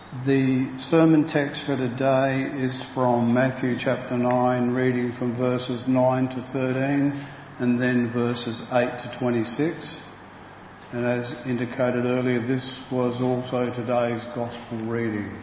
The sermon text for today is from Matthew chapter 9, reading from verses 9 to 13 and then verses 8 to 26. And as indicated earlier, this was also today's gospel reading.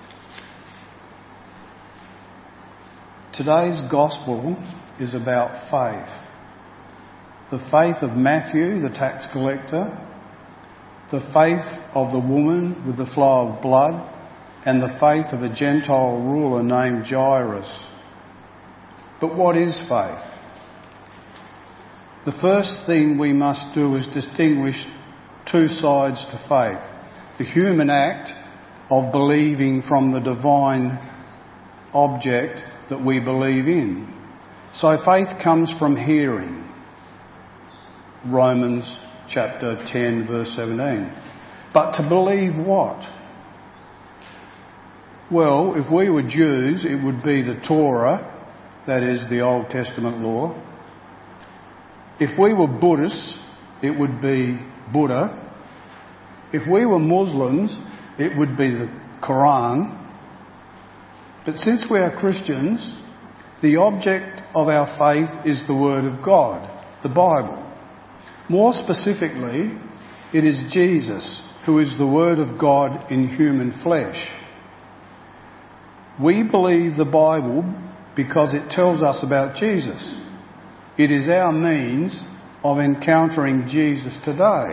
Today's gospel is about faith. The faith of Matthew, the tax collector, the faith of the woman with the flow of blood, and the faith of a Gentile ruler named Jairus. But what is faith? The first thing we must do is distinguish two sides to faith. The human act of believing from the divine object that we believe in. So faith comes from hearing. Romans chapter 10 verse 17. But to believe what? Well, if we were Jews, it would be the Torah, that is the Old Testament law. If we were Buddhists, it would be Buddha. If we were Muslims, it would be the Quran. But since we are Christians, the object of our faith is the Word of God, the Bible. More specifically, it is Jesus, who is the Word of God in human flesh. We believe the Bible because it tells us about Jesus. It is our means of encountering Jesus today.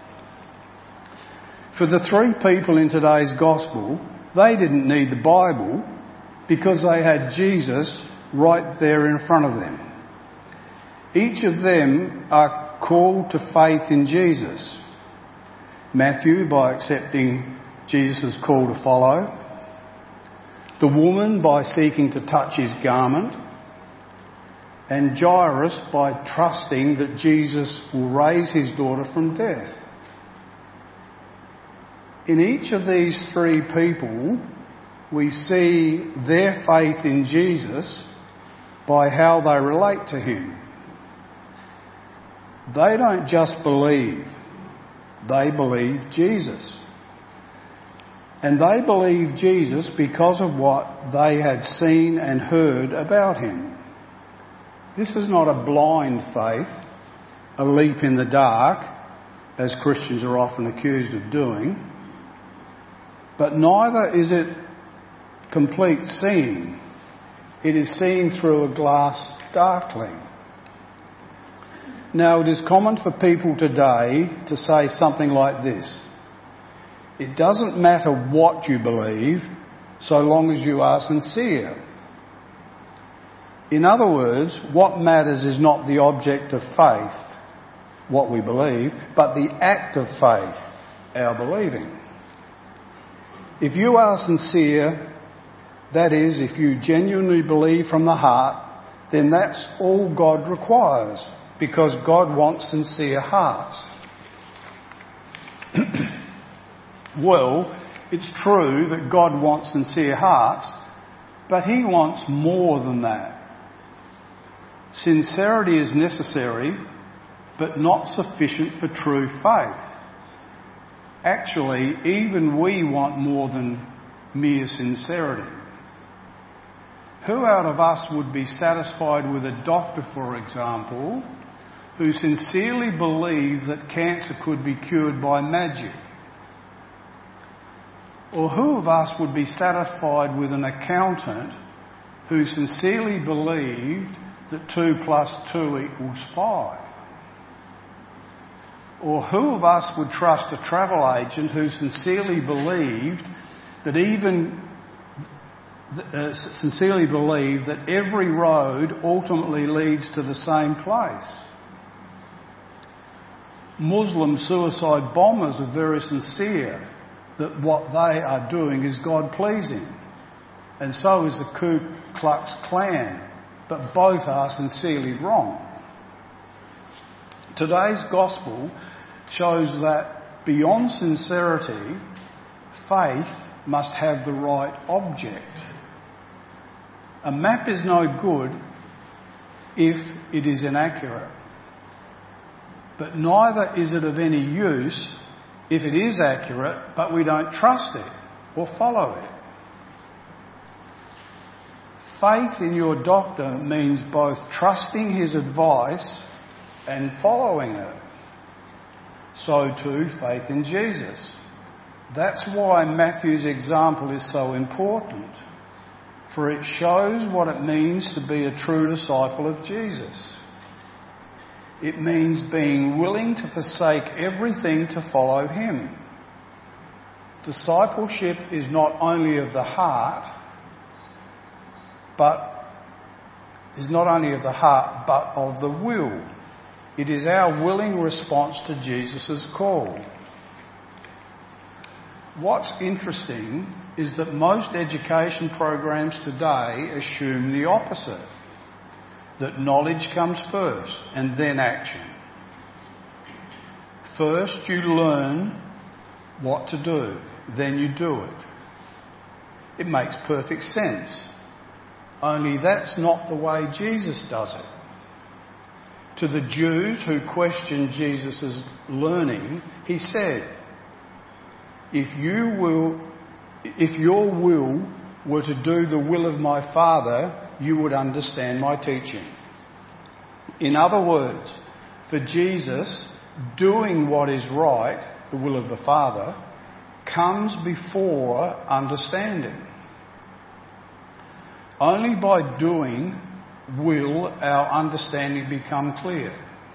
For the three people in today's gospel, they didn't need the Bible because they had Jesus right there in front of them. Each of them are called to faith in Jesus. Matthew by accepting Jesus' call to follow. The woman by seeking to touch his garment. And Jairus by trusting that Jesus will raise his daughter from death. In each of these three people, we see their faith in Jesus by how they relate to him. They don't just believe, they believe Jesus. And they believe Jesus because of what they had seen and heard about him. This is not a blind faith, a leap in the dark, as Christians are often accused of doing. But neither is it complete seeing. It is seeing through a glass darkly. Now, it is common for people today to say something like this: it doesn't matter what you believe, so long as you are sincere. In other words, what matters is not the object of faith, what we believe, but the act of faith, our believing. If you are sincere, that is, if you genuinely believe from the heart, then that's all God requires, because God wants sincere hearts. Well, it's true that God wants sincere hearts, but he wants more than that. Sincerity is necessary, but not sufficient for true faith. Actually, even we want more than mere sincerity. Who out of us would be satisfied with a doctor, for example, who sincerely believed that cancer could be cured by magic? Or who of us would be satisfied with an accountant who sincerely believed that 2 + 2 = 5? Or who of us would trust a travel agent who sincerely believed that every road ultimately leads to the same place? Muslim suicide bombers are very sincere that what they are doing is God-pleasing. And so is the Ku Klux Klan. But both are sincerely wrong. Today's gospel shows that beyond sincerity, faith must have the right object. A map is no good if it is inaccurate. But neither is it of any use if it is accurate but we don't trust it or follow it. Faith in your doctor means both trusting his advice and following it. So too, faith in Jesus. That's why Matthew's example is so important, for it shows what it means to be a true disciple of Jesus. It means being willing to forsake everything to follow him. Discipleship is not only of the heart, but of the will. It is our willing response to Jesus' call. What's interesting is that most education programs today assume the opposite, that knowledge comes first and then action. First you learn what to do, then you do it. It makes perfect sense. Only that's not the way Jesus does it. To the Jews who questioned Jesus' learning, he said, If your will were to do the will of my Father, you would understand my teaching. In other words, for Jesus, doing what is right, the will of the Father, comes before understanding. Only by doing will our understanding become clear.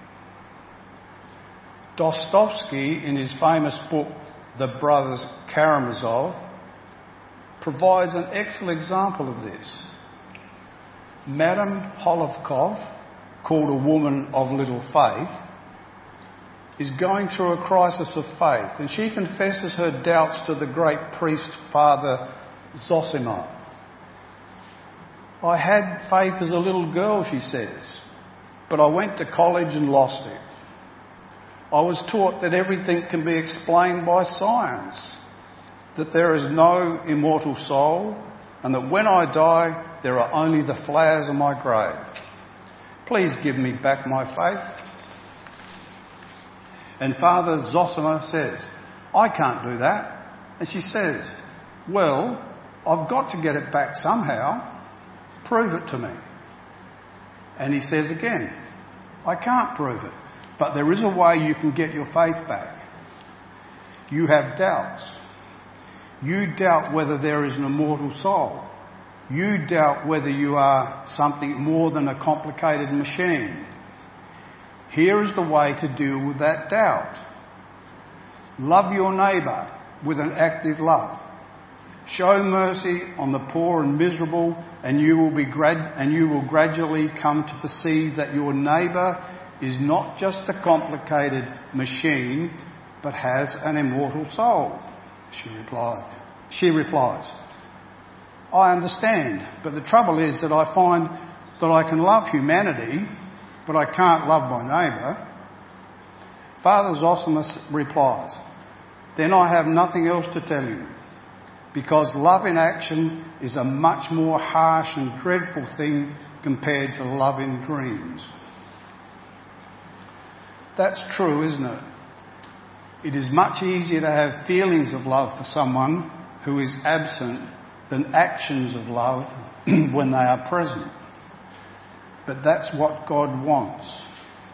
Dostoevsky, in his famous book, The Brothers Karamazov, provides an excellent example of this. Madame Holovkov, called a woman of little faith, is going through a crisis of faith, and she confesses her doubts to the great priest Father Zosima. I had faith as a little girl, she says, but I went to college and lost it. I was taught that everything can be explained by science, that there is no immortal soul, and that when I die, there are only the flowers on my grave. Please give me back my faith. And Father Zosima says, I can't do that. And she says, well, I've got to get it back somehow. Prove it to me. And he says again, I can't prove it, but there is a way you can get your faith back. You have doubts. You doubt whether there is an immortal soul. You doubt whether you are something more than a complicated machine. Here is the way to deal with that doubt. Love your neighbour with an active love. Show mercy on the poor and miserable, and you will gradually come to perceive that your neighbour is not just a complicated machine, but has an immortal soul. She replies, I understand, but the trouble is that I find that I can love humanity, but I can't love my neighbour. Father Zosima replies, then I have nothing else to tell you, because love in action is a much more harsh and dreadful thing compared to love in dreams. That's true, isn't it? It is much easier to have feelings of love for someone who is absent than actions of love when they are present. But that's what God wants.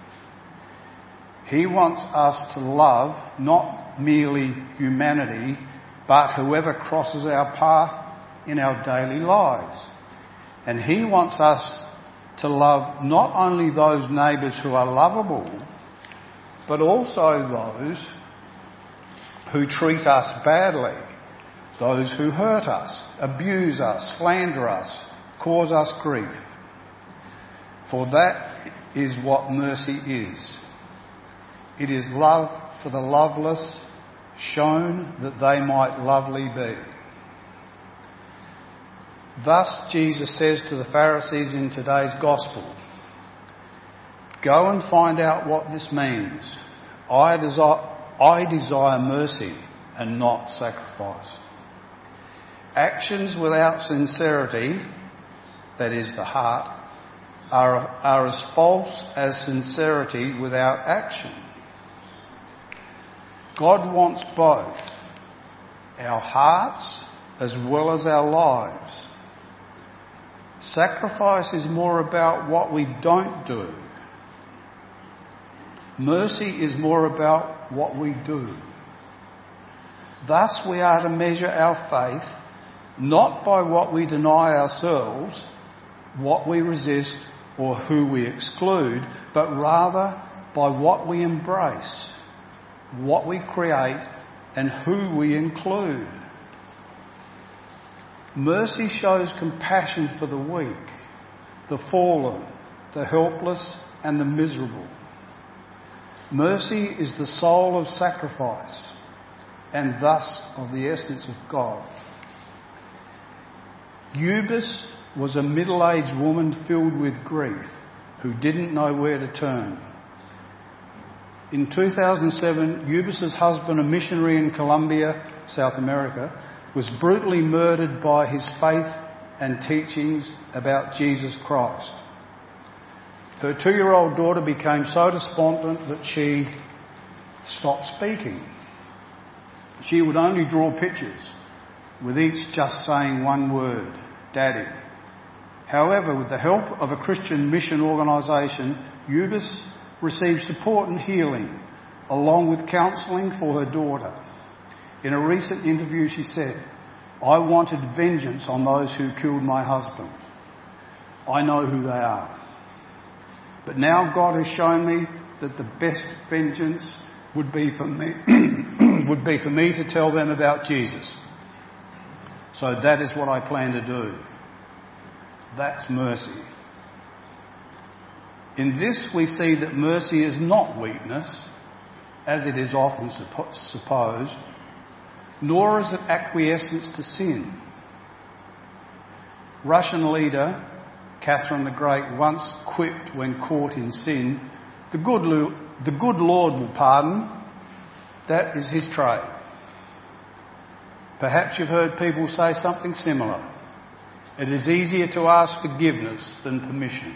He wants us to love not merely humanity, but whoever crosses our path in our daily lives. And He wants us to love not only those neighbours who are lovable, but also those who treat us badly, those who hurt us, abuse us, slander us, cause us grief. For that is what mercy is. It is love for the loveless, shown that they might lovely be. Thus Jesus says to the Pharisees in today's Gospel, go and find out what this means. I desire mercy and not sacrifice. Actions without sincerity, that is the heart, are as false as sincerity without action. God wants both, our hearts as well as our lives. Sacrifice is more about what we don't do. Mercy is more about what we do. Thus we are to measure our faith not by what we deny ourselves, what we resist, or who we exclude, but rather by what we embrace, what we create, and who we include. Mercy shows compassion for the weak, the fallen, the helpless, and the miserable. Mercy is the soul of sacrifice, and thus of the essence of God. Eunice was a middle-aged woman filled with grief who didn't know where to turn. In 2007, Eunice's husband, a missionary in Colombia, South America, was brutally murdered by his faith and teachings about Jesus Christ. Her 2-year-old daughter became so despondent that she stopped speaking. She would only draw pictures, with each just saying one word, Daddy. However, with the help of a Christian mission organisation, Eunice received support and healing, along with counselling for her daughter. In a recent interview she said, "I wanted vengeance on those who killed my husband. I know who they are. But now God has shown me that the best vengeance would be for me, to tell them about Jesus. So that is what I plan to do." That's mercy. In this we see that mercy is not weakness, as it is often supposed, nor is it acquiescence to sin. Russian leader Catherine the Great once quipped when caught in sin, the good Lord will pardon. That is his trade. Perhaps you've heard people say something similar. It is easier to ask forgiveness than permission.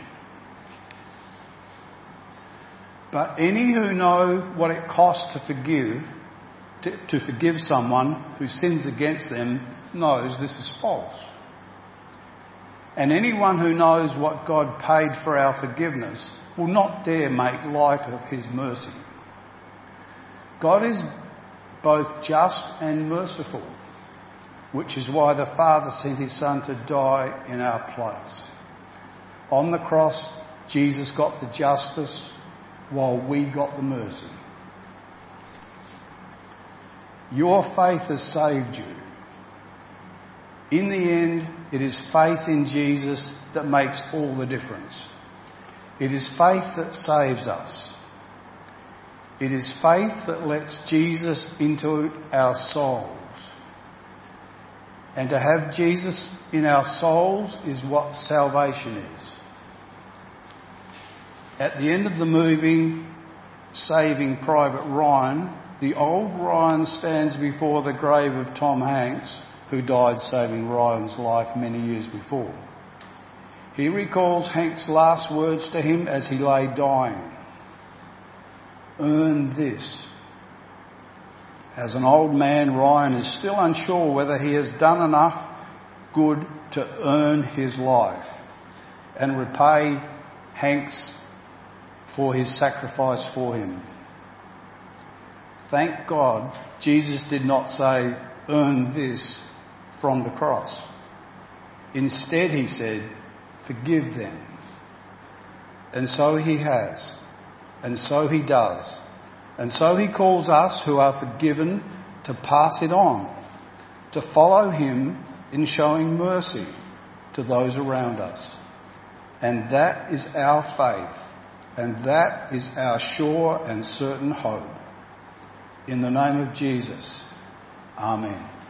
But any who know what it costs to forgive someone who sins against them knows this is false. And anyone who knows what God paid for our forgiveness will not dare make light of his mercy. God is both just and merciful, which is why the Father sent his Son to die in our place. On the cross, Jesus got the justice while we got the mercy. Your faith has saved you. In the end, it is faith in Jesus that makes all the difference. It is faith that saves us. It is faith that lets Jesus into our souls. And to have Jesus in our souls is what salvation is. At the end of the movie, Saving Private Ryan, the old Ryan stands before the grave of Tom Hanks, who died saving Ryan's life many years before. He recalls Hank's last words to him as he lay dying. Earn this. As an old man, Ryan is still unsure whether he has done enough good to earn his life and repay Hanks for his sacrifice for him. Thank God Jesus did not say, earn this from the cross. Instead, he said, forgive them. And so he has. And so he does. And so he calls us who are forgiven to pass it on, to follow him in showing mercy to those around us. And that is our faith. And that is our sure and certain hope. In the name of Jesus. Amen.